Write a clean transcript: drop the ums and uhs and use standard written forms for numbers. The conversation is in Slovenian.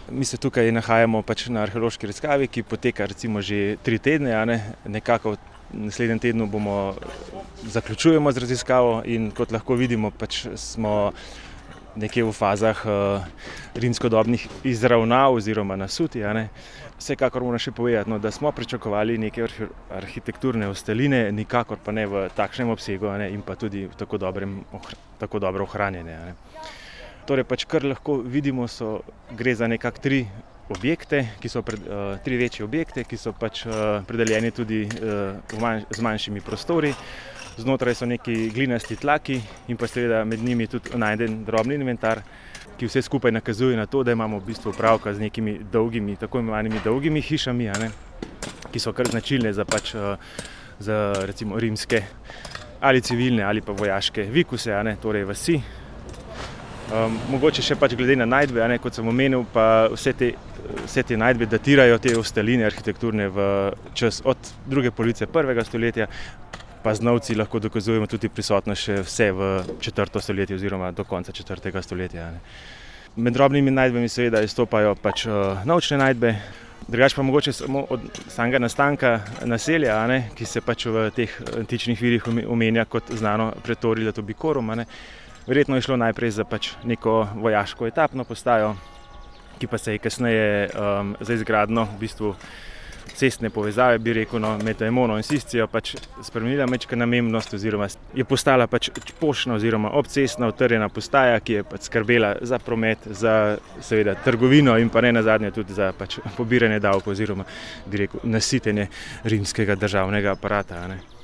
Mi se tukaj nahajamo pač na arheološki raziskavi, ki poteka recimo že 3 tedne, nekako v naslednjem tednu zaključujemo z raziskavo in kot lahko vidimo, pač smo nekje v fazah rimskodobnih izravnav oziroma nasuti. Vsekakor moram še povedati, da smo pričakovali neke arhitekturne ostaline, nikakor pa ne v takšnem obsegu in pa tudi v tako dobro ohranjene. Torej pač kar lahko vidimo, gre za nekako 3 objekte, ki so 3 večje objekte, ki so pač predeljeni tudi z manjšimi prostori. Znotraj so neki glinasti tlaki in pa seveda med njimi tudi najden drobni inventar, ki vse skupaj nakazuje na to, da imamo v bistvu opravka z nekimi dolgimi, tako imenovanimi dolgimi hišami, ki so kar značilne za recimo rimske ali civilne ali pa vojaške vikuse, torej vasi. Mogoče še pač glede na najdbe, kot sem omenil, pa vse te najdbe datirajo te ostaline arhitekturne v čas od druge polovice 1. stoletja, pa znalci lahko dokazujemo tudi prisotnost še vse v 4. stoletje oziroma do konca 4. stoletja. Med drobnimi najdbami seveda izstopajo pač naučne najdbe, drugače pa mogoče samo od samega nastanka naselja, ki se pač v teh antičnih virih omenja kot znano Praetoria Laetobicorum. Verjetno je šlo najprej za pač neko vojaško etapno postajo, ki pa se je kasneje za izgradnjo v bistvu cestne povezave, bi rekel, med Aemono in Siscijo pač spremenila majčka namembnost oziroma je postala pač poštna oziroma obcestna utrjena postaja, ki je pač skrbela za promet, za seveda trgovino in pa ne nazadnje tudi za pač pobiranje davkov oziroma bi rekel nasitenje rimskega državnega aparata.